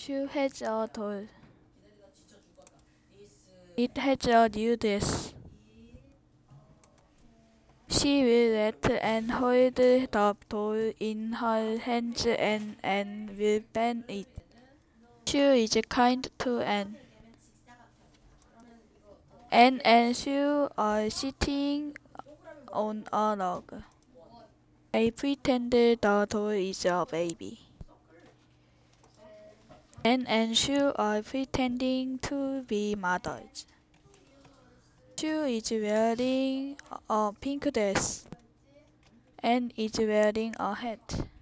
Sue has a doll. It has a new dress. She will let and hold the doll in her hands and will bend it. Sue is kind to Anne. Anne and Sue are sitting on a log. They pretend the doll is a baby. Anne and Sue are pretending to be mothers. Sue is wearing a pink dress. Anne is wearing a hat.